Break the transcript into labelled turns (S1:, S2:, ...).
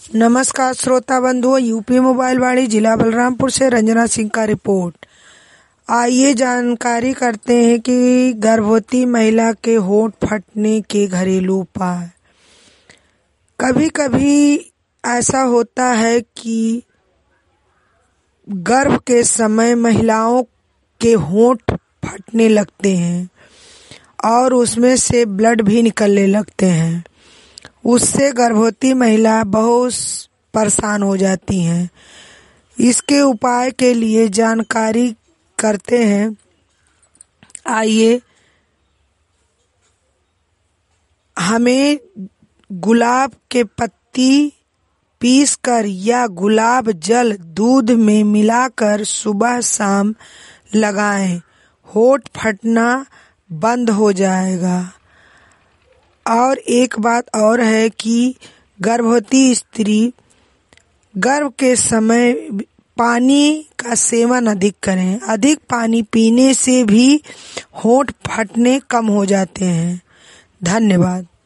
S1: नमस्कार श्रोता बंधुओं, यूपी मोबाइल वाणी जिला बलरामपुर से रंजना सिंह का रिपोर्ट। आइए जानकारी करते हैं कि गर्भवती महिला के होंठ फटने के घरेलू उपाय। कभी कभी ऐसा होता है कि गर्भ के समय महिलाओं के होंठ फटने लगते हैं और उसमें से ब्लड भी निकलने लगते हैं। उससे गर्भवती महिला बहुत परेशान हो जाती हैं। इसके उपाय के लिए जानकारी करते हैं। आइए, हमें गुलाब के पत्ती पीसकर या गुलाब जल दूध में मिलाकर सुबह शाम लगाएं। होंठ फटना बंद हो जाएगा। और एक बात और है कि गर्भवती स्त्री गर्भ के समय पानी का सेवन अधिक करें। अधिक पानी पीने से भी होंठ फटने कम हो जाते हैं। धन्यवाद।